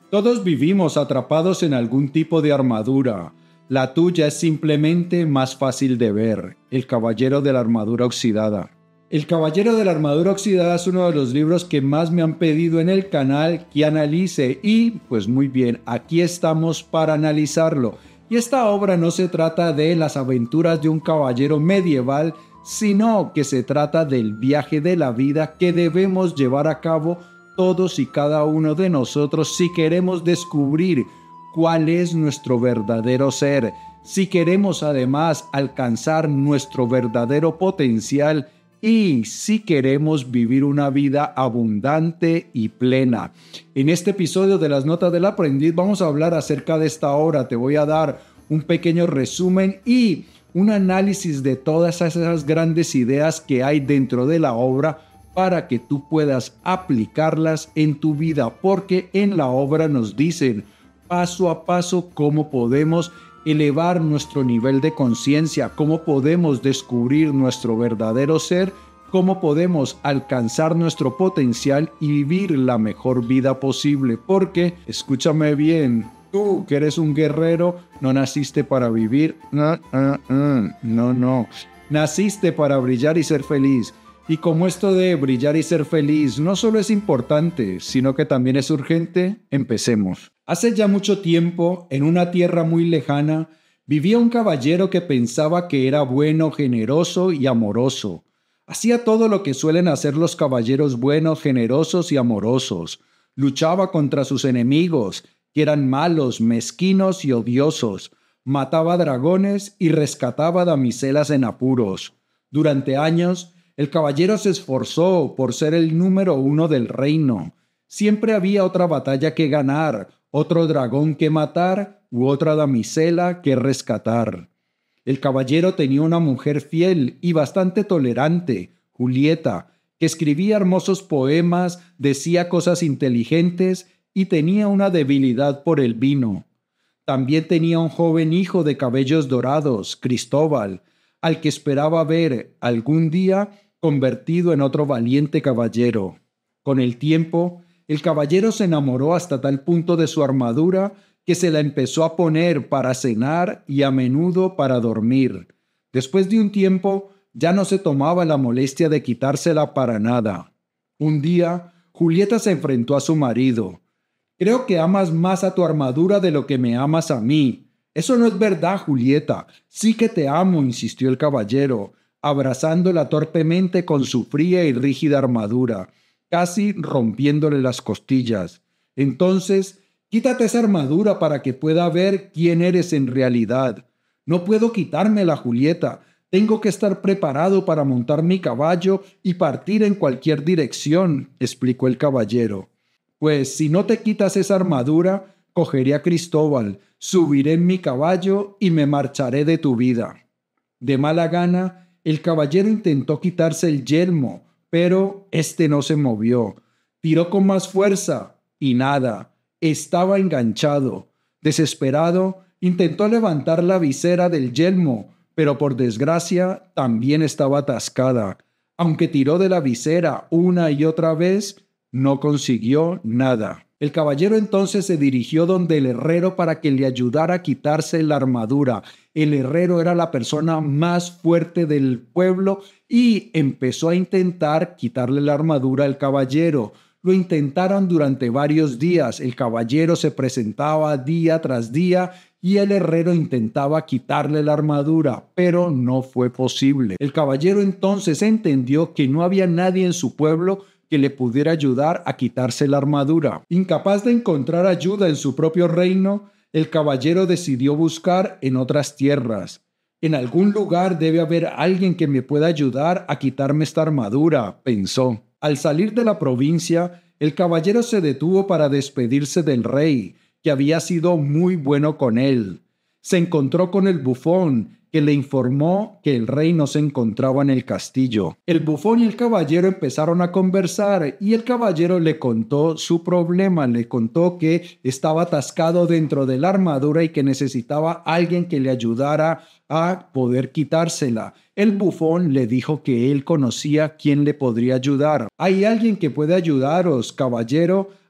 Todos vivimos atrapados en algún tipo de armadura. La tuya es simplemente más fácil de ver. El Caballero de la Armadura Oxidada. El Caballero de la Armadura Oxidada es uno de los libros que más me han pedido en el canal que analice y, pues muy bien, aquí estamos para analizarlo. Y esta obra no se trata de las aventuras de un caballero medieval, sino que se trata del viaje de la vida que debemos llevar a cabo todos y cada uno de nosotros si queremos descubrir cuál es nuestro verdadero ser, si queremos además alcanzar nuestro verdadero potencial y si queremos vivir una vida abundante y plena. En este episodio de las Notas del Aprendiz vamos a hablar acerca de esta obra. Te voy a dar un pequeño resumen y un análisis de todas esas grandes ideas que hay dentro de la obra para que tú puedas aplicarlas en tu vida, porque en la obra nos dicen paso a paso cómo podemos elevar nuestro nivel de conciencia, cómo podemos descubrir nuestro verdadero ser, cómo podemos alcanzar nuestro potencial y vivir la mejor vida posible. Porque, escúchame bien, tú que eres un guerrero, no naciste para vivir, no. Naciste para brillar y ser feliz. Y como esto de brillar y ser feliz no solo es importante, sino que también es urgente, empecemos. Hace ya mucho tiempo, en una tierra muy lejana, vivía un caballero que pensaba que era bueno, generoso y amoroso. Hacía todo lo que suelen hacer los caballeros buenos, generosos y amorosos. Luchaba contra sus enemigos, que eran malos, mezquinos y odiosos. Mataba dragones y rescataba damiselas en apuros. Durante años, el caballero se esforzó por ser el número 1 del reino. Siempre había otra batalla que ganar, otro dragón que matar u otra damisela que rescatar. El caballero tenía una mujer fiel y bastante tolerante, Julieta, que escribía hermosos poemas, decía cosas inteligentes y tenía una debilidad por el vino. También tenía un joven hijo de cabellos dorados, Cristóbal, al que esperaba ver algún día convertido en otro valiente caballero. Con el tiempo, el caballero se enamoró hasta tal punto de su armadura que se la empezó a poner para cenar y a menudo para dormir. Después de un tiempo, ya no se tomaba la molestia de quitársela para nada. Un día, Julieta se enfrentó a su marido. «Creo que amas más a tu armadura de lo que me amas a mí». «Eso no es verdad, Julieta. Sí que te amo», insistió el caballero, abrazándola torpemente con su fría y rígida armadura, casi rompiéndole las costillas. «Entonces, quítate esa armadura para que pueda ver quién eres en realidad». «No puedo quitármela, Julieta. Tengo que estar preparado para montar mi caballo y partir en cualquier dirección», explicó el caballero. «Pues si no te quitas esa armadura, cogeré a Cristóbal, subiré en mi caballo y me marcharé de tu vida». De mala gana, el caballero intentó quitarse el yelmo, pero este no se movió. Tiró con más fuerza y nada. Estaba enganchado. Desesperado, intentó levantar la visera del yelmo, pero por desgracia también estaba atascada. Aunque tiró de la visera una y otra vez, no consiguió nada. El caballero entonces se dirigió donde el herrero para que le ayudara a quitarse la armadura. El herrero era la persona más fuerte del pueblo y empezó a intentar quitarle la armadura al caballero. Lo intentaron durante varios días. El caballero se presentaba día tras día y el herrero intentaba quitarle la armadura, pero no fue posible. El caballero entonces entendió que no había nadie en su pueblo que le pudiera ayudar a quitarse la armadura. Incapaz de encontrar ayuda en su propio reino, el caballero decidió buscar en otras tierras. «En algún lugar debe haber alguien que me pueda ayudar a quitarme esta armadura», pensó. Al salir de la provincia, el caballero se detuvo para despedirse del rey, que había sido muy bueno con él. Se encontró con el bufón, que le informó que el rey no se encontraba en el castillo. El bufón y el caballero empezaron a conversar y el caballero le contó su problema, le contó que estaba atascado dentro de la armadura y que necesitaba alguien que le ayudara a poder quitársela. El bufón le dijo que él conocía quién le podría ayudar. «Hay alguien que puede ayudaros, caballero,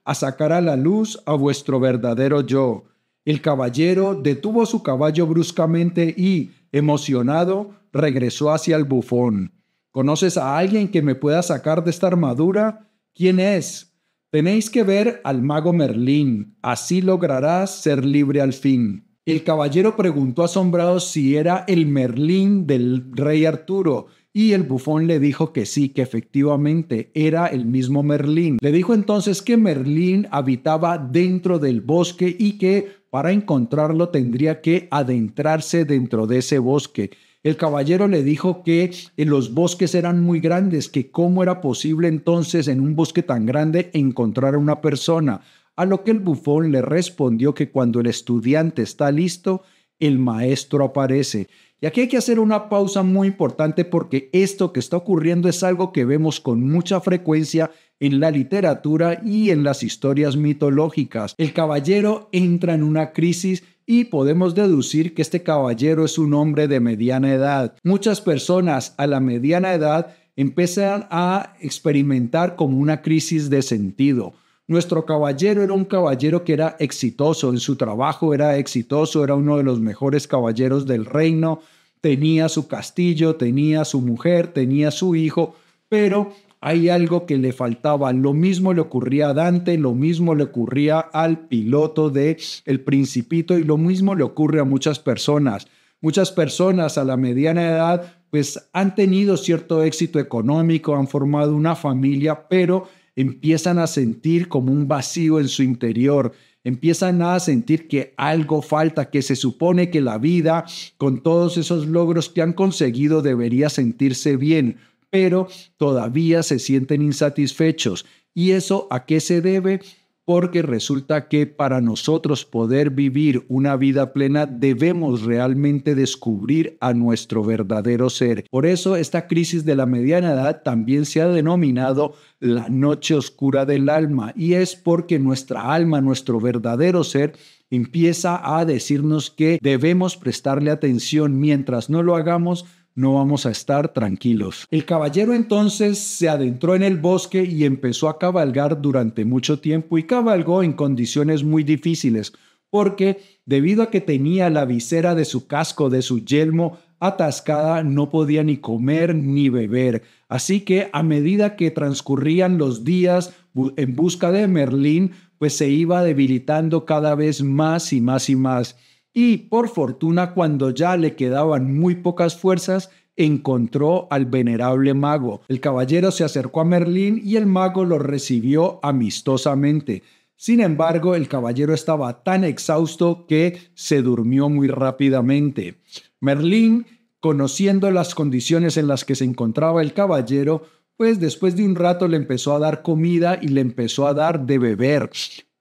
a sacar a la luz a vuestro verdadero yo. El caballero detuvo su caballo bruscamente y, emocionado, regresó hacia el bufón. ¿Conoces a alguien que me pueda sacar de esta armadura? ¿Quién es? Tenéis que ver al mago Merlín, así lograrás ser libre al fin. El caballero preguntó asombrado si era el Merlín del rey Arturo, y el bufón le dijo que sí, que efectivamente era el mismo Merlín. Le dijo entonces que Merlín habitaba dentro del bosque y que para encontrarlo tendría que adentrarse dentro de ese bosque. El caballero le dijo que los bosques eran muy grandes, que cómo era posible entonces en un bosque tan grande encontrar a una persona. A lo que el bufón le respondió que cuando el estudiante está listo, el maestro aparece. Y aquí hay que hacer una pausa muy importante porque esto que está ocurriendo es algo que vemos con mucha frecuencia en la literatura y en las historias mitológicas. El caballero entra en una crisis y podemos deducir que este caballero es un hombre de mediana edad. Muchas personas a la mediana edad empiezan a experimentar como una crisis de sentido. Nuestro caballero era un caballero que era exitoso en su trabajo, era exitoso, era uno de los mejores caballeros del reino, tenía su castillo, tenía su mujer, tenía su hijo, pero hay algo que le faltaba. Lo mismo le ocurría a Dante, lo mismo le ocurría al piloto de El Principito y lo mismo le ocurre a muchas personas. Muchas personas a la mediana edad pues han tenido cierto éxito económico, han formado una familia, pero empiezan a sentir como un vacío en su interior, empiezan a sentir que algo falta, que se supone que la vida, con todos esos logros que han conseguido, debería sentirse bien, pero todavía se sienten insatisfechos. ¿Y eso a qué se debe? Porque resulta que para nosotros poder vivir una vida plena debemos realmente descubrir a nuestro verdadero ser. Por eso esta crisis de la mediana edad también se ha denominado la noche oscura del alma, y es porque nuestra alma, nuestro verdadero ser, empieza a decirnos que debemos prestarle atención. Mientras no lo hagamos, no vamos a estar tranquilos. El caballero entonces se adentró en el bosque y empezó a cabalgar durante mucho tiempo y cabalgó en condiciones muy difíciles porque debido a que tenía la visera de su casco, de su yelmo atascada, no podía ni comer ni beber. Así que a medida que transcurrían los días en busca de Merlín, pues se iba debilitando cada vez más y más y más. Y por fortuna, cuando ya le quedaban muy pocas fuerzas, encontró al venerable mago. El caballero se acercó a Merlín y el mago lo recibió amistosamente. Sin embargo, el caballero estaba tan exhausto que se durmió muy rápidamente. Merlín, conociendo las condiciones en las que se encontraba el caballero, pues después de un rato le empezó a dar comida y le empezó a dar de beber.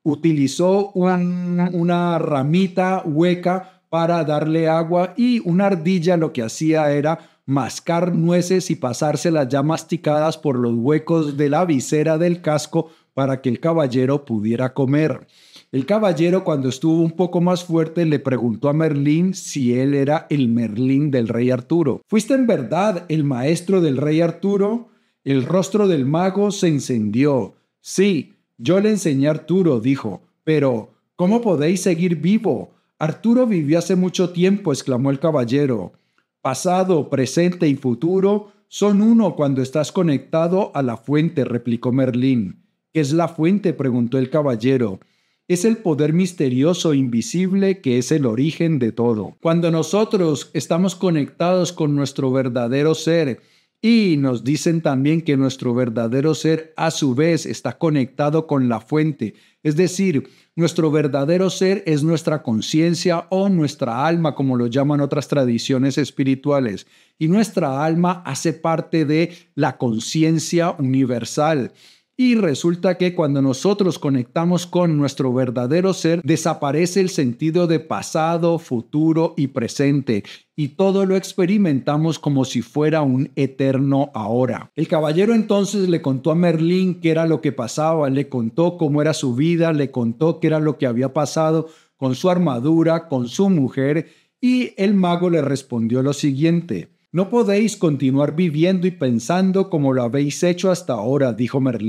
Utilizó una ramita hueca para darle agua y una ardilla lo que hacía era mascar nueces y pasárselas ya masticadas por los huecos de la visera del casco para que el caballero pudiera comer. El caballero, cuando estuvo un poco más fuerte, le preguntó a Merlín si él era el Merlín del rey Arturo. ¿Fuiste en verdad el maestro del rey Arturo? El rostro del mago se encendió. Sí, yo le enseñé a Arturo, dijo. Pero, ¿cómo podéis seguir vivo? Arturo vivió hace mucho tiempo, exclamó el caballero. Pasado, presente y futuro son uno cuando estás conectado a la fuente, replicó Merlín. ¿Qué es la fuente?, preguntó el caballero. Es el poder misterioso, invisible, que es el origen de todo. Cuando nosotros estamos conectados con nuestro verdadero ser, y nos dicen también que nuestro verdadero ser a su vez está conectado con la fuente. Es decir, nuestro verdadero ser es nuestra conciencia o nuestra alma, como lo llaman otras tradiciones espirituales. Y nuestra alma hace parte de la conciencia universal. Y resulta que cuando nosotros conectamos con nuestro verdadero ser, desaparece el sentido de pasado, futuro y presente, y todo lo experimentamos como si fuera un eterno ahora. El caballero entonces le contó a Merlín qué era lo que pasaba, le contó cómo era su vida, le contó qué era lo que había pasado con su armadura, con su mujer, y el mago le respondió lo siguiente. No podéis continuar viviendo y pensando como lo habéis hecho hasta ahora, dijo Merlín.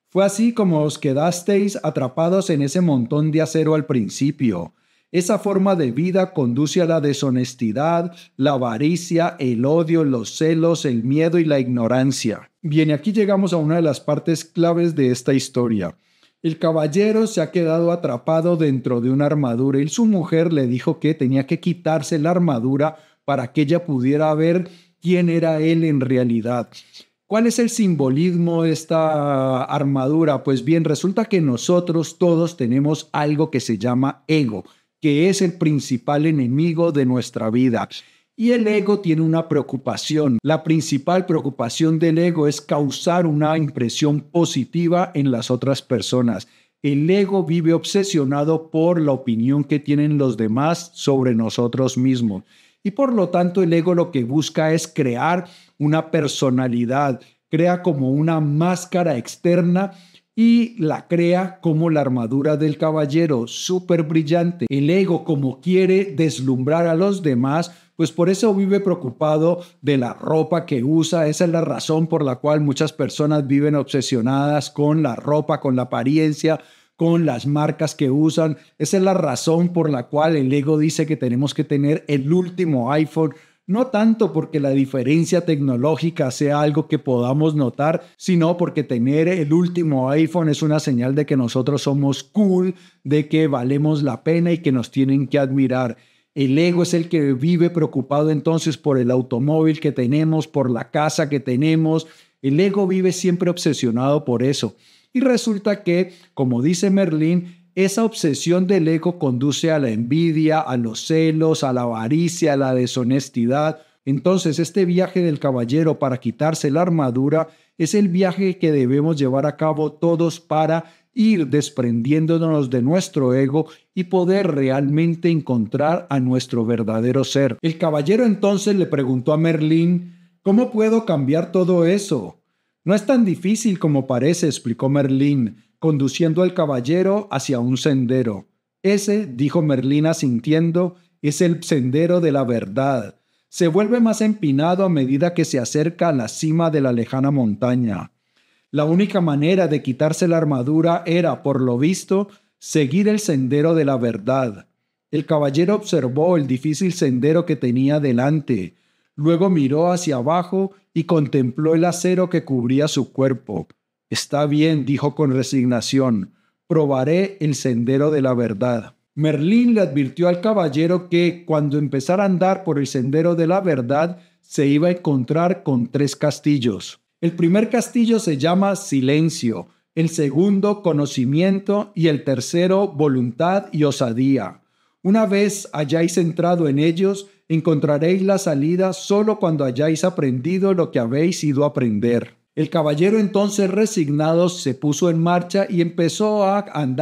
Fue así como os quedasteis atrapados en ese montón de acero al principio. Esa forma de vida conduce a la deshonestidad, la avaricia, el odio, los celos, el miedo y la ignorancia. Bien, aquí llegamos a una de las partes claves de esta historia. El caballero se ha quedado atrapado dentro de una armadura y su mujer le dijo que tenía que quitarse la armadura para que ella pudiera ver quién era él en realidad. ¿Cuál es el simbolismo de esta armadura? Pues bien, resulta que nosotros todos tenemos algo que se llama ego, que es el principal enemigo de nuestra vida. Y el ego tiene una preocupación. La principal preocupación del ego es causar una impresión positiva en las otras personas. El ego vive obsesionado por la opinión que tienen los demás sobre nosotros mismos. Y por lo tanto el ego lo que busca es crear una personalidad, crea como una máscara externa y la crea como la armadura del caballero, súper brillante. El ego, como quiere deslumbrar a los demás, pues por eso vive preocupado de la ropa que usa. Esa es la razón por la cual muchas personas viven obsesionadas con la ropa, con la apariencia, con las marcas que usan. Esa es la razón por la cual el ego dice que tenemos que tener el último iPhone. No tanto porque la diferencia tecnológica sea algo que podamos notar, sino porque tener el último iPhone es una señal de que nosotros somos cool, de que valemos la pena y que nos tienen que admirar. El ego es el que vive preocupado entonces por el automóvil que tenemos, por la casa que tenemos. El ego vive siempre obsesionado por eso. Y resulta que, como dice Merlín, esa obsesión del ego conduce a la envidia, a los celos, a la avaricia, a la deshonestidad. Entonces, este viaje del caballero para quitarse la armadura es el viaje que debemos llevar a cabo todos para ir desprendiéndonos de nuestro ego y poder realmente encontrar a nuestro verdadero ser. El caballero entonces le preguntó a Merlín, ¿cómo puedo cambiar todo eso? No es tan difícil como parece, explicó Merlín, conduciendo al caballero hacia un sendero. Ese, dijo Merlín asintiendo, es el sendero de la verdad. Se vuelve más empinado a medida que se acerca a la cima de la lejana montaña. La única manera de quitarse la armadura era, por lo visto, seguir el sendero de la verdad. El caballero observó el difícil sendero que tenía delante. Luego miró hacia abajo y contempló el acero que cubría su cuerpo. Está bien, dijo con resignación, probaré el sendero de la verdad. Merlín le advirtió al caballero que cuando empezara a andar por el sendero de la verdad se iba a encontrar con 3 castillos. El primer castillo se llama silencio, el segundo conocimiento y el tercero voluntad y osadía. Una vez hayáis entrado en ellos, encontraréis la salida solo cuando hayáis aprendido lo que habéis ido a aprender. El caballero entonces resignado se puso en marcha y empezó a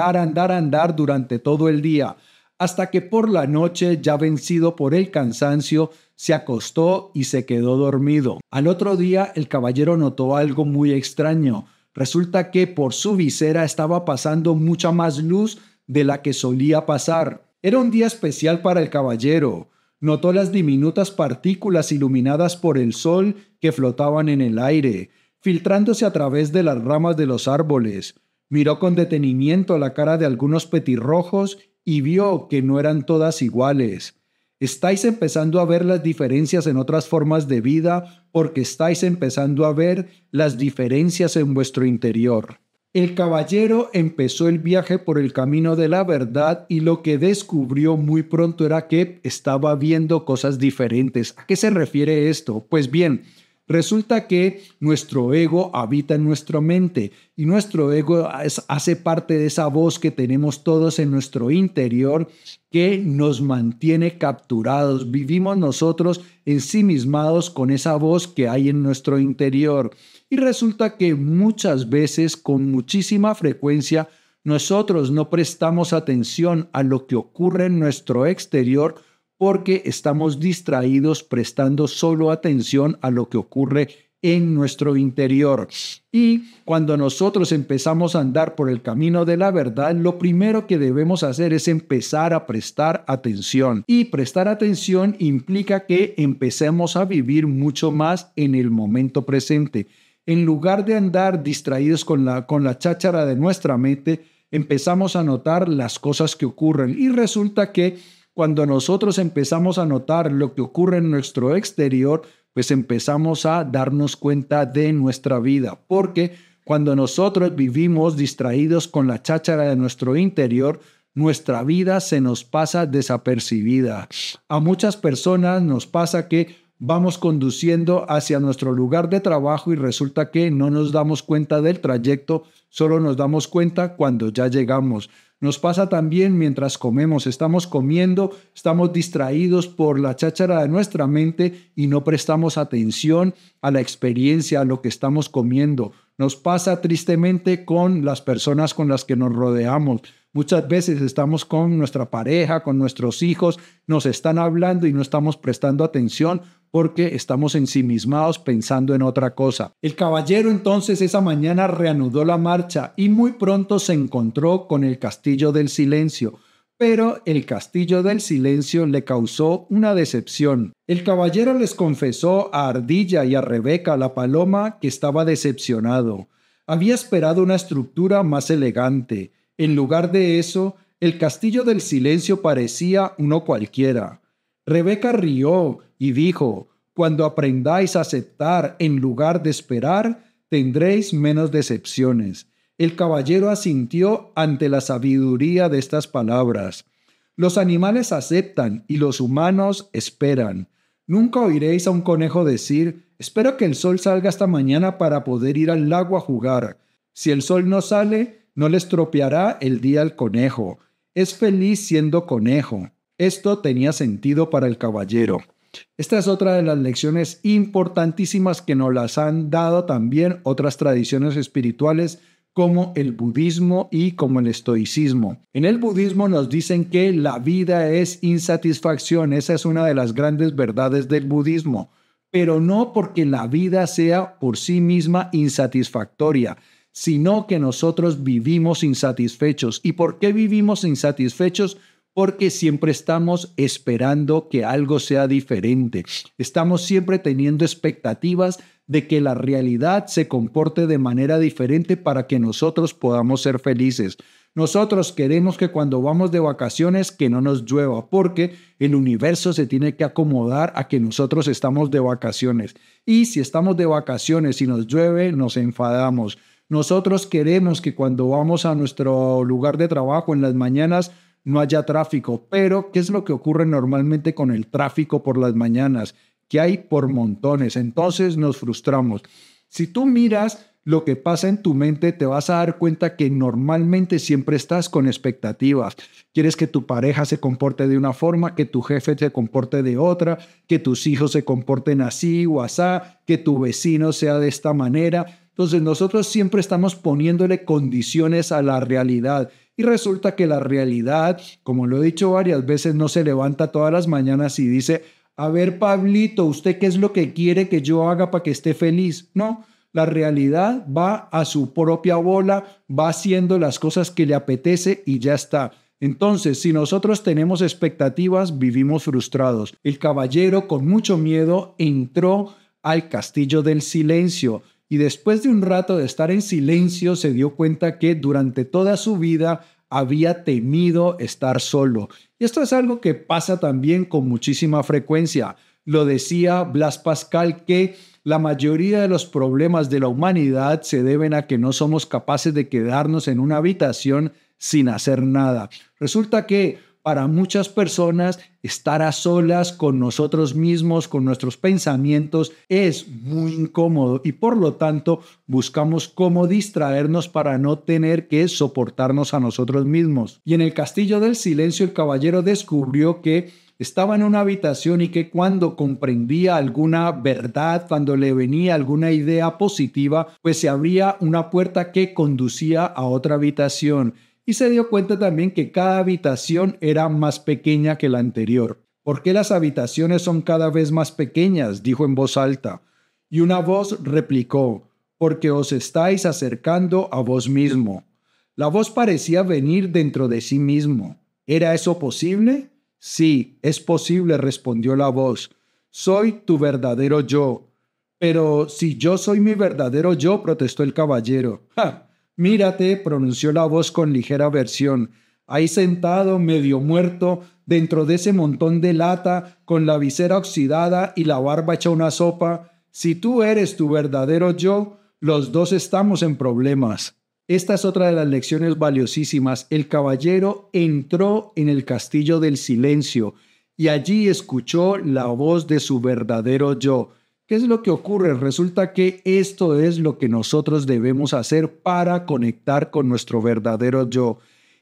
andar durante todo el día, hasta que por la noche, ya vencido por el cansancio, se acostó y se quedó dormido. Al otro día el caballero notó algo muy extraño. Resulta que por su visera estaba pasando mucha más luz de la que solía pasar. Era un día especial para el caballero. Notó las diminutas partículas iluminadas por el sol que flotaban en el aire, filtrándose a través de las ramas de los árboles. Miró con detenimiento la cara de algunos petirrojos y vio que no eran todas iguales. Estáis empezando a ver las diferencias en otras formas de vida porque estáis empezando a ver las diferencias en vuestro interior. El caballero empezó el viaje por el camino de la verdad y lo que descubrió muy pronto era que estaba viendo cosas diferentes. ¿A qué se refiere esto? Pues bien, resulta que nuestro ego habita en nuestra mente y nuestro ego hace parte de esa voz que tenemos todos en nuestro interior que nos mantiene capturados. Vivimos nosotros ensimismados con esa voz que hay en nuestro interior. Y resulta que muchas veces, con muchísima frecuencia, nosotros no prestamos atención a lo que ocurre en nuestro exterior porque estamos distraídos prestando solo atención a lo que ocurre en nuestro interior. Y cuando nosotros empezamos a andar por el camino de la verdad, lo primero que debemos hacer es empezar a prestar atención. Y prestar atención implica que empecemos a vivir mucho más en el momento presente. En lugar de andar distraídos con la cháchara de nuestra mente, empezamos a notar las cosas que ocurren. Y resulta que cuando nosotros empezamos a notar lo que ocurre en nuestro exterior, pues empezamos a darnos cuenta de nuestra vida. Porque cuando nosotros vivimos distraídos con la cháchara de nuestro interior, nuestra vida se nos pasa desapercibida. A muchas personas nos pasa que vamos conduciendo hacia nuestro lugar de trabajo y resulta que no nos damos cuenta del trayecto, solo nos damos cuenta cuando ya llegamos. Nos pasa también mientras comemos, estamos comiendo, estamos distraídos por la cháchara de nuestra mente y no prestamos atención a la experiencia, a lo que estamos comiendo. Nos pasa tristemente con las personas con las que nos rodeamos. Muchas veces estamos con nuestra pareja, con nuestros hijos, nos están hablando y no estamos prestando atención porque estamos ensimismados pensando en otra cosa. El caballero entonces esa mañana reanudó la marcha y muy pronto se encontró con el castillo del silencio. Pero el castillo del silencio le causó una decepción. El caballero les confesó a Ardilla y a Rebeca, la paloma, que estaba decepcionado. Había esperado una estructura más elegante. En lugar de eso, el castillo del silencio parecía uno cualquiera. Rebeca rió y dijo: «Cuando aprendáis a aceptar en lugar de esperar, tendréis menos decepciones». El caballero asintió ante la sabiduría de estas palabras. Los animales aceptan y los humanos esperan. Nunca oiréis a un conejo decir: «Espero que el sol salga esta mañana para poder ir al lago a jugar». Si el sol no sale, no le estropeará el día al conejo. Es feliz siendo conejo. Esto tenía sentido para el caballero. Esta es otra de las lecciones importantísimas que nos las han dado también otras tradiciones espirituales como el budismo y como el estoicismo. En el budismo nos dicen que la vida es insatisfacción. Esa es una de las grandes verdades del budismo. Pero no porque la vida sea por sí misma insatisfactoria, sino que nosotros vivimos insatisfechos. ¿Y por qué vivimos insatisfechos? Porque siempre estamos esperando que algo sea diferente. Estamos siempre teniendo expectativas de que la realidad se comporte de manera diferente para que nosotros podamos ser felices. Nosotros queremos que cuando vamos de vacaciones que no nos llueva, porque el universo se tiene que acomodar a que nosotros estamos de vacaciones. Y si estamos de vacaciones y nos llueve, nos enfadamos. Nosotros queremos que cuando vamos a nuestro lugar de trabajo en las mañanas no haya tráfico, pero ¿qué es lo que ocurre normalmente con el tráfico por las mañanas? Que hay por montones, entonces nos frustramos. Si tú miras lo que pasa en tu mente, te vas a dar cuenta que normalmente siempre estás con expectativas. Quieres que tu pareja se comporte de una forma, que tu jefe se comporte de otra, que tus hijos se comporten así o asá, que tu vecino sea de esta manera. Entonces nosotros siempre estamos poniéndole condiciones a la realidad. Y resulta que la realidad, como lo he dicho varias veces, no se levanta todas las mañanas y dice: «A ver, Pablito, ¿usted qué es lo que quiere que yo haga para que esté feliz?». No, la realidad va a su propia bola, va haciendo las cosas que le apetece y ya está. Entonces, si nosotros tenemos expectativas, vivimos frustrados. El caballero, con mucho miedo, entró al castillo del silencio. Y después de un rato de estar en silencio, se dio cuenta que durante toda su vida había temido estar solo. Y esto es algo que pasa también con muchísima frecuencia. Lo decía Blas Pascal, que la mayoría de los problemas de la humanidad se deben a que no somos capaces de quedarnos en una habitación sin hacer nada. Resulta que para muchas personas estar a solas con nosotros mismos, con nuestros pensamientos, es muy incómodo y por lo tanto buscamos cómo distraernos para no tener que soportarnos a nosotros mismos. Y en el castillo del silencio el caballero descubrió que estaba en una habitación y que cuando comprendía alguna verdad, cuando le venía alguna idea positiva, pues se abría una puerta que conducía a otra habitación. Y se dio cuenta también que cada habitación era más pequeña que la anterior. «¿Por qué las habitaciones son cada vez más pequeñas?», dijo en voz alta. Y una voz replicó: «Porque os estáis acercando a vos mismo». La voz parecía venir dentro de sí mismo. ¿Era eso posible? «Sí, es posible», respondió la voz. «Soy tu verdadero yo». Pero si yo soy mi verdadero yo, protestó el caballero. ¡Ja! Mírate, pronunció la voz con ligera aversión. Ahí sentado, medio muerto, dentro de ese montón de lata, con la visera oxidada y la barba hecha una sopa. Si tú eres tu verdadero yo, los dos estamos en problemas. Esta es otra de las lecciones valiosísimas. El caballero entró en el castillo del silencio y allí escuchó la voz de su verdadero yo. ¿Qué es lo que ocurre? Resulta que esto es lo que nosotros debemos hacer para conectar con nuestro verdadero yo.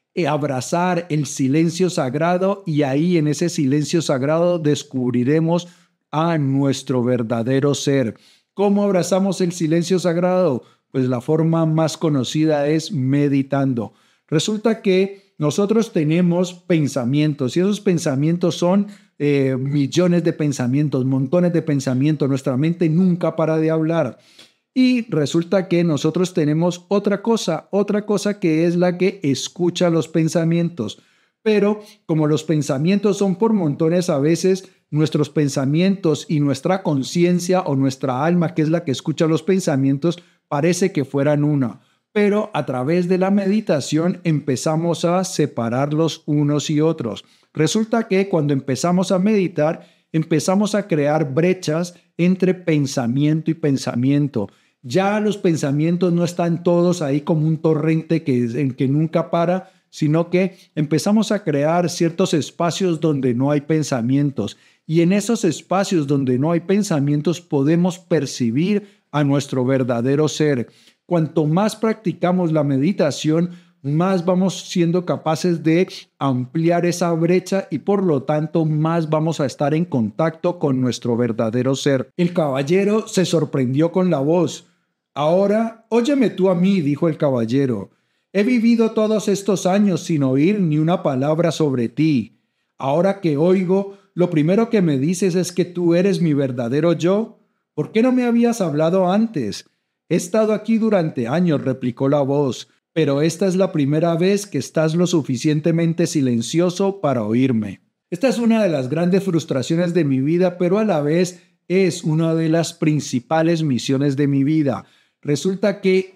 Abrazar el silencio sagrado y ahí en ese silencio sagrado descubriremos a nuestro verdadero ser. ¿Cómo abrazamos el silencio sagrado? Pues la forma más conocida es meditando. Resulta que nosotros tenemos pensamientos y esos pensamientos son millones de pensamientos, montones de pensamientos. Nuestra mente nunca para de hablar. Y resulta que nosotros tenemos otra cosa que es la que escucha los pensamientos. Pero como los pensamientos son por montones, a veces nuestros pensamientos y nuestra conciencia o nuestra alma, que es la que escucha los pensamientos, parece que fueran una. Pero a través de la meditación empezamos a separarlos unos y otros. Resulta que cuando empezamos a meditar, empezamos a crear brechas entre pensamiento y pensamiento. Ya los pensamientos no están todos ahí como un torrente que nunca para, sino que empezamos a crear ciertos espacios donde no hay pensamientos. Y en esos espacios donde no hay pensamientos podemos percibir a nuestro verdadero ser. Cuanto más practicamos la meditación, más vamos siendo capaces de ampliar esa brecha y por lo tanto más vamos a estar en contacto con nuestro verdadero ser. El caballero se sorprendió con la voz. Ahora, óyeme tú a mí, dijo el caballero. He vivido todos estos años sin oír ni una palabra sobre ti. Ahora que oigo, lo primero que me dices es que tú eres mi verdadero yo. ¿Por qué no me habías hablado antes? He estado aquí durante años, replicó la voz, pero esta es la primera vez que estás lo suficientemente silencioso para oírme. Esta es una de las grandes frustraciones de mi vida, pero a la vez es una de las principales misiones de mi vida. Resulta que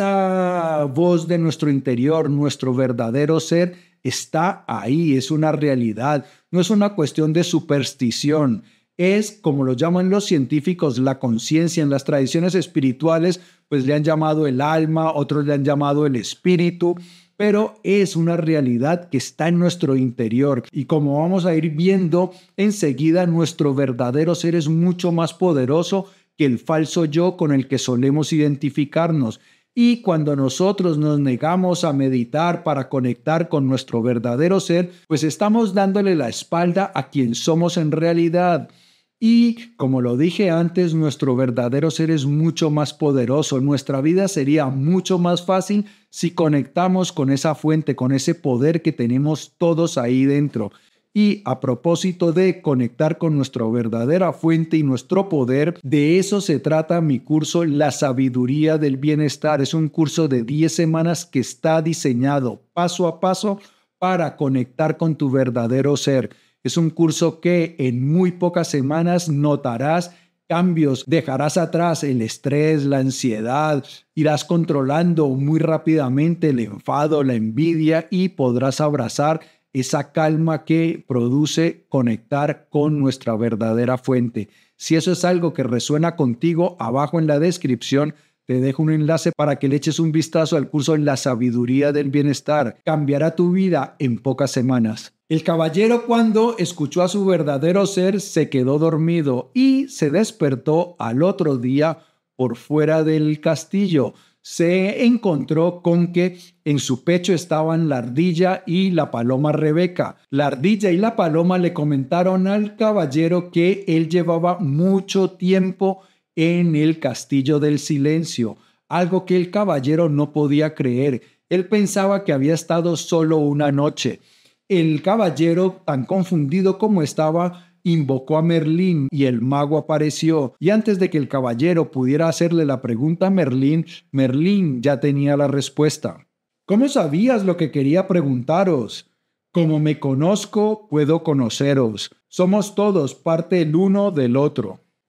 esa voz de nuestro interior, nuestro verdadero ser, está ahí, es una realidad, no es una cuestión de superstición. Es, como lo llaman los científicos, la conciencia. En las tradiciones espirituales, pues le han llamado el alma, otros le han llamado el espíritu, pero es una realidad que está en nuestro interior. Y como vamos a ir viendo enseguida, nuestro verdadero ser es mucho más poderoso que el falso yo con el que solemos identificarnos. Y cuando nosotros nos negamos a meditar para conectar con nuestro verdadero ser, pues estamos dándole la espalda a quien somos en realidad. Y como lo dije antes, nuestro verdadero ser es mucho más poderoso. Nuestra vida sería mucho más fácil si conectamos con esa fuente, con ese poder que tenemos todos ahí dentro. Y a propósito de conectar con nuestra verdadera fuente y nuestro poder, de eso se trata mi curso La Sabiduría del Bienestar. Es un curso de 10 semanas que está diseñado paso a paso para conectar con tu verdadero ser. Es un curso que en muy pocas semanas notarás cambios, dejarás atrás el estrés, la ansiedad, irás controlando muy rápidamente el enfado, la envidia y podrás abrazar esa calma que produce conectar con nuestra verdadera fuente. Si eso es algo que resuena contigo, abajo en la descripción te dejo un enlace para que le eches un vistazo al curso La Sabiduría del Bienestar. Cambiará tu vida en pocas semanas. El caballero, cuando escuchó a su verdadero ser, se quedó dormido y se despertó al otro día por fuera del castillo. Se encontró con que en su pecho estaban la ardilla y la paloma Rebeca. La ardilla y la paloma le comentaron al caballero que él llevaba mucho tiempo en el castillo del silencio, algo que el caballero no podía creer. Él pensaba que había estado solo una noche. El caballero, tan confundido como estaba, invocó a Merlín y el mago apareció. Y antes de que el caballero pudiera hacerle la pregunta a Merlín, Merlín ya tenía la respuesta. ¿Cómo sabías lo que quería preguntaros? Como me conozco, puedo conoceros. Somos todos parte el uno del otro.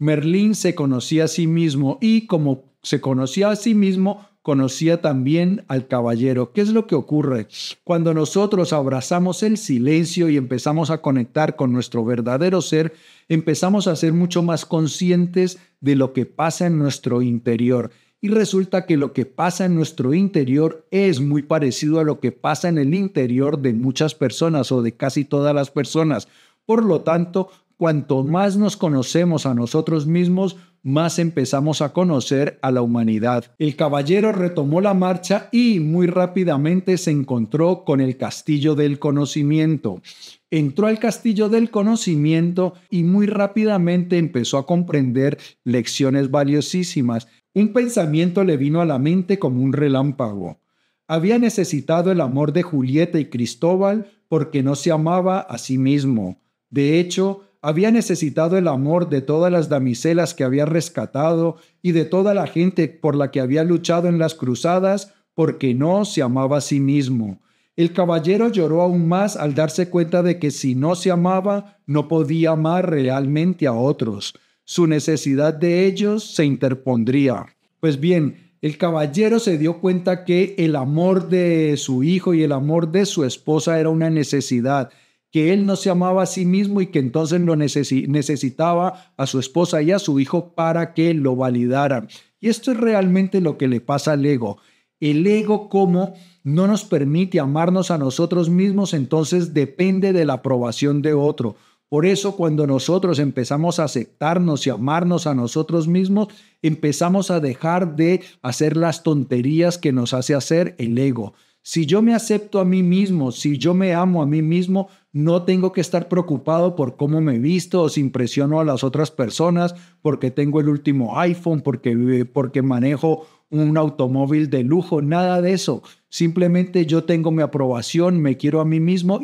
Merlín se conocía a sí mismo y como se conocía a sí mismo, conocía también al caballero. ¿Qué es lo que ocurre? Cuando nosotros abrazamos el silencio y empezamos a conectar con nuestro verdadero ser, empezamos a ser mucho más conscientes de lo que pasa en nuestro interior. Y resulta que lo que pasa en nuestro interior es muy parecido a lo que pasa en el interior de muchas personas o de casi todas las personas. Por lo tanto, cuanto más nos conocemos a nosotros mismos, más empezamos a conocer a la humanidad. El caballero retomó la marcha y muy rápidamente se encontró con el castillo del conocimiento. Entró al castillo del conocimiento y muy rápidamente empezó a comprender lecciones valiosísimas. Un pensamiento le vino a la mente como un relámpago. Había necesitado el amor de Julieta y Cristóbal porque no se amaba a sí mismo. De hecho, había necesitado el amor de todas las damiselas que había rescatado y de toda la gente por la que había luchado en las cruzadas porque no se amaba a sí mismo. El caballero lloró aún más al darse cuenta de que si no se amaba, no podía amar realmente a otros. Su necesidad de ellos se interpondría. Pues bien, el caballero se dio cuenta que el amor de su hijo y el amor de su esposa era una necesidad, que él no se amaba a sí mismo y que entonces lo necesitaba a su esposa y a su hijo para que lo validaran. Y esto es realmente lo que le pasa al ego. El ego, como no nos permite amarnos a nosotros mismos, entonces depende de la aprobación de otro. Por eso, cuando nosotros empezamos a aceptarnos y amarnos a nosotros mismos, empezamos a dejar de hacer las tonterías que nos hace hacer el ego. Si yo me acepto a mí mismo, si yo me amo a mí mismo, no tengo que estar preocupado por cómo me visto o si impresiono a las otras personas, porque tengo el último iPhone, porque manejo un automóvil de lujo, nada de eso. Simplemente yo tengo mi aprobación, me quiero a mí mismo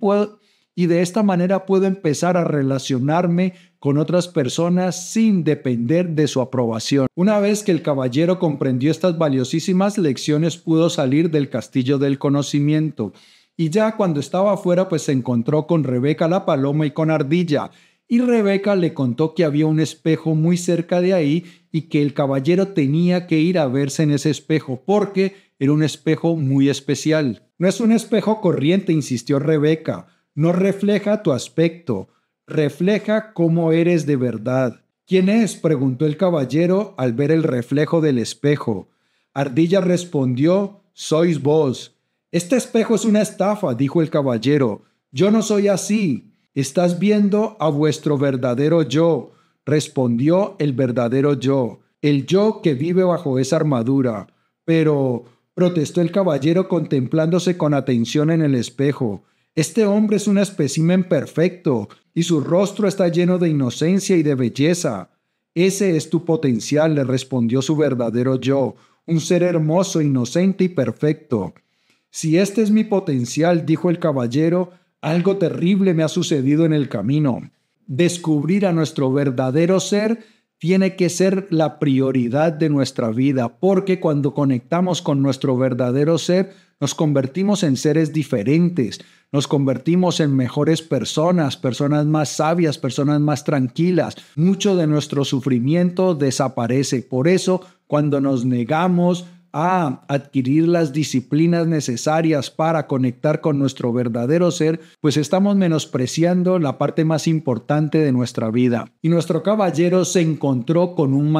y de esta manera puedo empezar a relacionarme con otras personas sin depender de su aprobación. Una vez que el caballero comprendió estas valiosísimas lecciones, pudo salir del castillo del conocimiento. Y ya cuando estaba afuera, pues se encontró con Rebeca la paloma y con Ardilla. Y Rebeca le contó que había un espejo muy cerca de ahí y que el caballero tenía que ir a verse en ese espejo porque era un espejo muy especial. No es un espejo corriente, insistió Rebeca. No refleja tu aspecto, refleja cómo eres de verdad. ¿Quién es?, preguntó el caballero al ver el reflejo del espejo. Ardilla respondió: sois vos. Este espejo es una estafa, dijo el caballero. Yo no soy así. Estás viendo a vuestro verdadero yo, respondió el verdadero yo, el yo que vive bajo esa armadura. Pero, protestó el caballero contemplándose con atención en el espejo, este hombre es un espécimen perfecto y su rostro está lleno de inocencia y de belleza. Ese es tu potencial, le respondió su verdadero yo, un ser hermoso, inocente y perfecto. Si este es mi potencial, dijo el caballero, algo terrible me ha sucedido en el camino. Descubrir a nuestro verdadero ser tiene que ser la prioridad de nuestra vida, porque cuando conectamos con nuestro verdadero ser, nos convertimos en seres diferentes, nos convertimos en mejores personas, personas más sabias, personas más tranquilas. Mucho de nuestro sufrimiento desaparece. Por eso, cuando nos negamos a adquirir las disciplinas necesarias para conectar con nuestro verdadero ser, pues estamos menospreciando la parte más importante de nuestra vida. Y nuestro caballero se encontró con un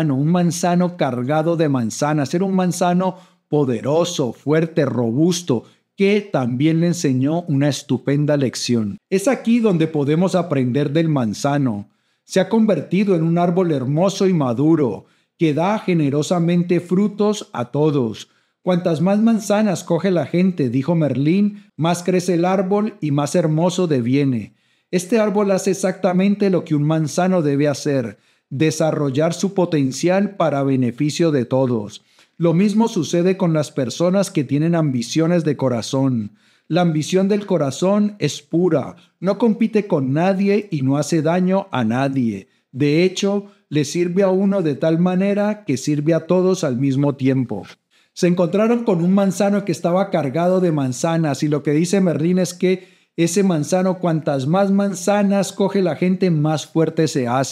manzano cargado de manzanas. Era un manzano poderoso, fuerte, robusto, que también le enseñó una estupenda lección. Es aquí donde podemos aprender del manzano. Se ha convertido en un árbol hermoso y maduro, que da generosamente frutos a todos. Cuantas más manzanas coge la gente, dijo Merlín, más crece el árbol y más hermoso deviene. Este árbol hace exactamente lo que un manzano debe hacer, desarrollar su potencial para beneficio de todos. Lo mismo sucede con las personas que tienen ambiciones de corazón. La ambición del corazón es pura, no compite con nadie y no hace daño a nadie. De hecho, le sirve a uno de tal manera que sirve a todos al mismo tiempo. Se encontraron con un manzano que estaba cargado de manzanas y lo que dice Merlín es que ese manzano, cuantas más manzanas coge la gente, más fuerte se hace.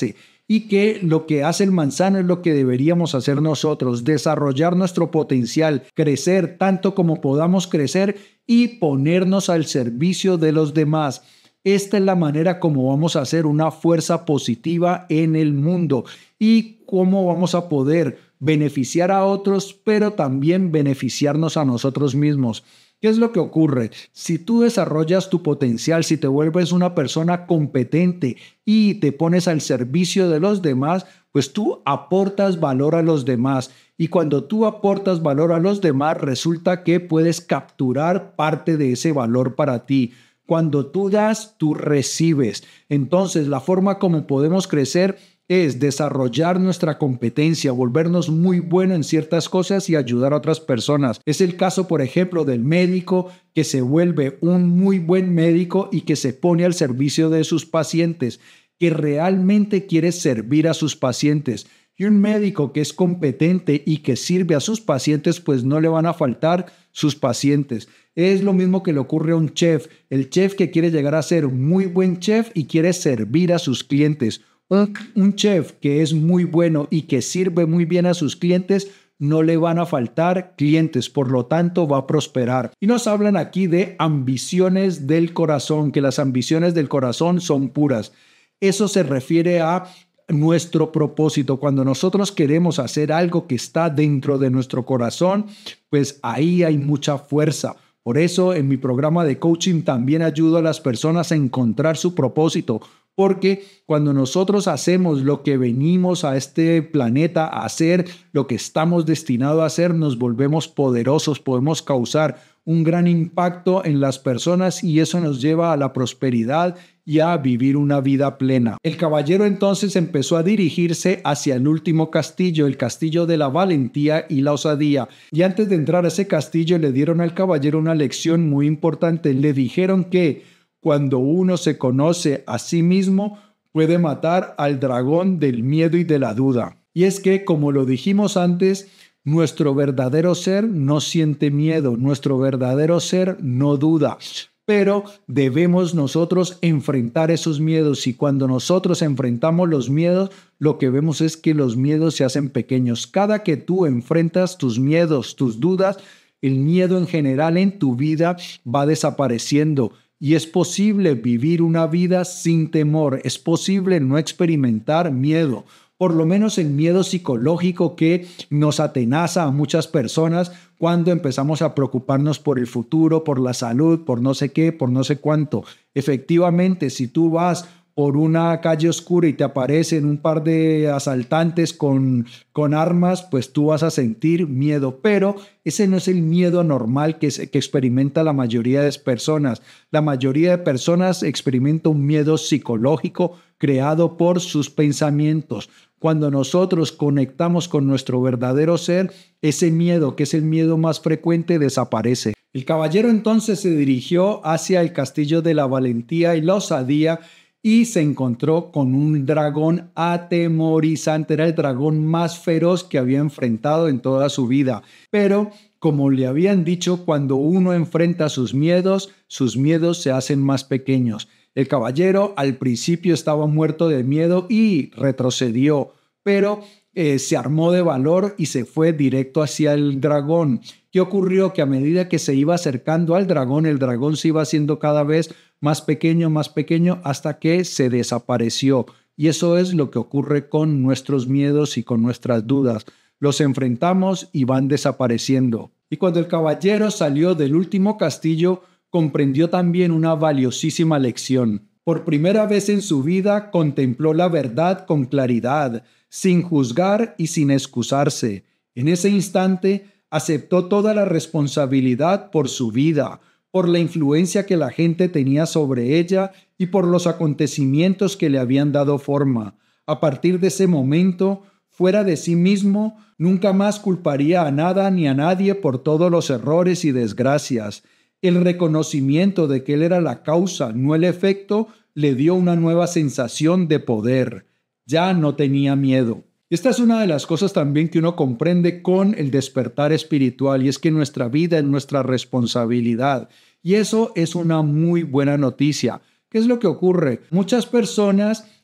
y que lo que hace el manzano es lo que deberíamos hacer nosotros, desarrollar nuestro potencial, crecer tanto como podamos crecer y ponernos al servicio de los demás. Esta es la manera como vamos a hacer una fuerza positiva en el mundo y cómo vamos a poder beneficiar a otros, pero también beneficiarnos a nosotros mismos. ¿Qué es lo que ocurre? Si tú desarrollas tu potencial, si te vuelves una persona competente y te pones al servicio de los demás, pues tú aportas valor a los demás. Y cuando tú aportas valor a los demás, resulta que puedes capturar parte de ese valor para ti. Cuando tú das, tú recibes. Entonces, la forma como podemos crecer es desarrollar nuestra competencia, volvernos muy buenos en ciertas cosas y ayudar a otras personas. Es el caso, por ejemplo, del médico que se vuelve un muy buen médico y que se pone al servicio de sus pacientes, que realmente quiere servir a sus pacientes. Y un médico que es competente y que sirve a sus pacientes, pues no le van a faltar sus pacientes. Es lo mismo que le ocurre a un chef. El chef que quiere llegar a ser un muy buen chef y quiere servir a sus clientes. Un chef que es muy bueno y que sirve muy bien a sus clientes, no le van a faltar clientes, por lo tanto va a prosperar. Y nos hablan aquí de ambiciones del corazón, que las ambiciones del corazón son puras. Eso se refiere a nuestro propósito. Cuando nosotros queremos hacer algo que está dentro de nuestro corazón, pues ahí hay mucha fuerza. Por eso en mi programa de coaching también ayudo a las personas a encontrar su propósito, porque cuando nosotros hacemos lo que venimos a este planeta a hacer, lo que estamos destinados a hacer, nos volvemos poderosos, podemos causar un gran impacto en las personas y eso nos lleva a la prosperidad y a vivir una vida plena. El caballero entonces empezó a dirigirse hacia el último castillo, el castillo de la valentía y la osadía. Y antes de entrar a ese castillo le dieron al caballero una lección muy importante. Le dijeron que cuando uno se conoce a sí mismo, puede matar al dragón del miedo y de la duda. Y es que, como lo dijimos antes, nuestro verdadero ser no siente miedo, nuestro verdadero ser no duda, pero debemos nosotros enfrentar esos miedos y cuando nosotros enfrentamos los miedos, lo que vemos es que los miedos se hacen pequeños. Cada que tú enfrentas tus miedos, tus dudas, el miedo en general en tu vida va desapareciendo. Y es posible vivir una vida sin temor, es posible no experimentar miedo, por lo menos el miedo psicológico que nos atenaza a muchas personas cuando empezamos a preocuparnos por el futuro, por la salud, por no sé qué, por no sé cuánto. Efectivamente, si tú vas por una calle oscura y te aparecen un par de asaltantes con armas, pues tú vas a sentir miedo, pero ese no es el miedo normal que experimenta la mayoría de personas. La mayoría de personas experimenta un miedo psicológico creado por sus pensamientos. Cuando nosotros conectamos con nuestro verdadero ser, ese miedo, que es el miedo más frecuente, desaparece. El caballero entonces se dirigió hacia el castillo de la valentía y la osadía y se encontró con un dragón atemorizante. Era el dragón más feroz que había enfrentado en toda su vida. Pero, como le habían dicho, cuando uno enfrenta sus miedos se hacen más pequeños. El caballero al principio estaba muerto de miedo y retrocedió, pero se armó de valor y se fue directo hacia el dragón. ¿Qué ocurrió? Que a medida que se iba acercando al dragón, el dragón se iba haciendo cada vez más pequeño, hasta que se desapareció. Y eso es lo que ocurre con nuestros miedos y con nuestras dudas. Los enfrentamos y van desapareciendo. Y cuando el caballero salió del último castillo, comprendió también una valiosísima lección. Por primera vez en su vida contempló la verdad con claridad, sin juzgar y sin excusarse. En ese instante aceptó toda la responsabilidad por su vida, por la influencia que la gente tenía sobre ella y por los acontecimientos que le habían dado forma. A partir de ese momento, fuera de sí mismo, nunca más culparía a nada ni a nadie por todos los errores y desgracias. El reconocimiento de que él era la causa, no el efecto, le dio una nueva sensación de poder. Ya no tenía miedo. Esta es una de las cosas también que uno comprende con el despertar espiritual y es que nuestra vida es nuestra responsabilidad. Y eso es una muy buena noticia. ¿Qué es lo que ocurre? Muchas personas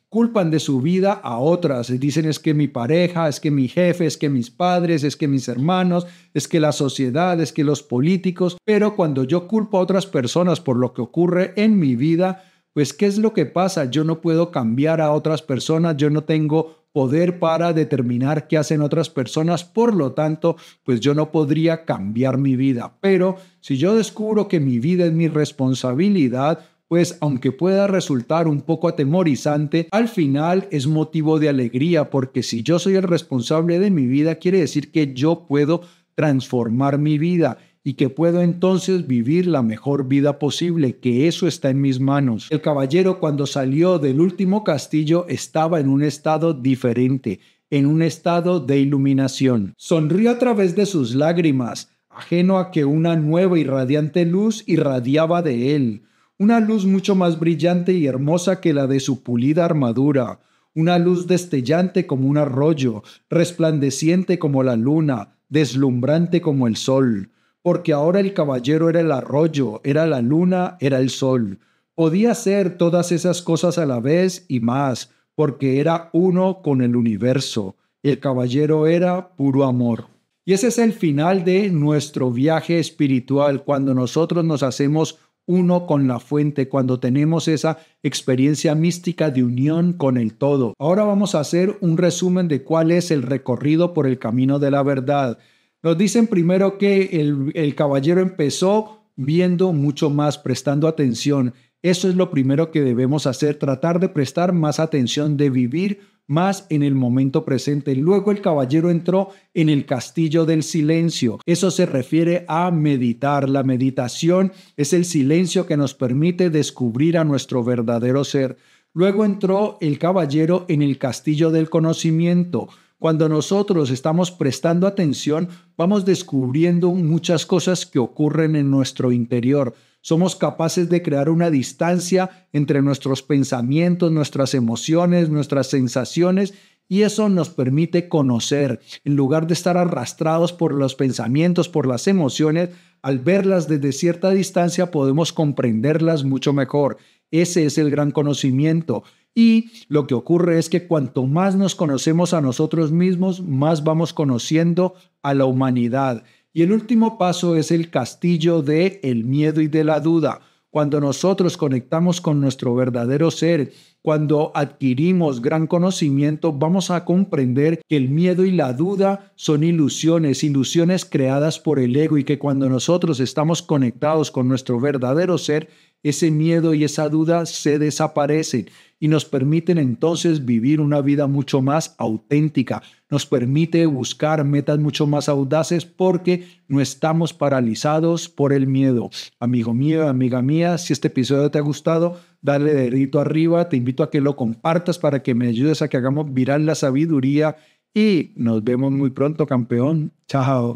culpan de su vida a otras. Dicen es que mi pareja, es que mi jefe, es que mis padres, es que mis hermanos, es que la sociedad, es que los políticos. Pero cuando yo culpo a otras personas por lo que ocurre en mi vida, pues ¿qué es lo que pasa? Yo no puedo cambiar a otras personas, yo no tengo poder para determinar qué hacen otras personas, por lo tanto, pues yo no podría cambiar mi vida. Pero si yo descubro que mi vida es mi responsabilidad, pues aunque pueda resultar un poco atemorizante, al final es motivo de alegría, porque si yo soy el responsable de mi vida, quiere decir que yo puedo transformar mi vida y que puedo entonces vivir la mejor vida posible, que eso está en mis manos. El caballero, cuando salió del último castillo, estaba en un estado diferente, en un estado de iluminación. Sonrió a través de sus lágrimas, ajeno a que una nueva y radiante luz irradiaba de él. Una luz mucho más brillante y hermosa que la de su pulida armadura, una luz destellante como un arroyo, resplandeciente como la luna, deslumbrante como el sol, porque ahora el caballero era el arroyo, era la luna, era el sol. Podía hacer todas esas cosas a la vez y más, porque era uno con el universo. El caballero era puro amor. Y ese es el final de nuestro viaje espiritual, cuando nosotros nos hacemos uno con la fuente, cuando tenemos esa experiencia mística de unión con el todo. Ahora vamos a hacer un resumen de cuál es el recorrido por el camino de la verdad. Nos dicen primero que el caballero empezó viendo mucho más, prestando atención. Eso es lo primero que debemos hacer, tratar de prestar más atención, de vivir más en el momento presente. Luego el caballero entró en el castillo del silencio. Eso se refiere a meditar. La meditación es el silencio que nos permite descubrir a nuestro verdadero ser. Luego entró el caballero en el castillo del conocimiento. Cuando nosotros estamos prestando atención, vamos descubriendo muchas cosas que ocurren en nuestro interior. Somos capaces de crear una distancia entre nuestros pensamientos, nuestras emociones, nuestras sensaciones, y eso nos permite conocer. En lugar de estar arrastrados por los pensamientos, por las emociones, al verlas desde cierta distancia podemos comprenderlas mucho mejor. Ese es el gran conocimiento. Y lo que ocurre es que cuanto más nos conocemos a nosotros mismos, más vamos conociendo a la humanidad. Y el último paso es el castillo de el miedo y de la duda. Cuando nosotros conectamos con nuestro verdadero ser, cuando adquirimos gran conocimiento, vamos a comprender que el miedo y la duda son ilusiones, ilusiones creadas por el ego, y que cuando nosotros estamos conectados con nuestro verdadero ser, ese miedo y esa duda se desaparecen y nos permiten entonces vivir una vida mucho más auténtica. Nos permite buscar metas mucho más audaces porque no estamos paralizados por el miedo. Amigo mío, amiga mía, si este episodio te ha gustado, dale dedito arriba. Te invito a que lo compartas para que me ayudes a que hagamos viral la sabiduría y nos vemos muy pronto, campeón. Chao.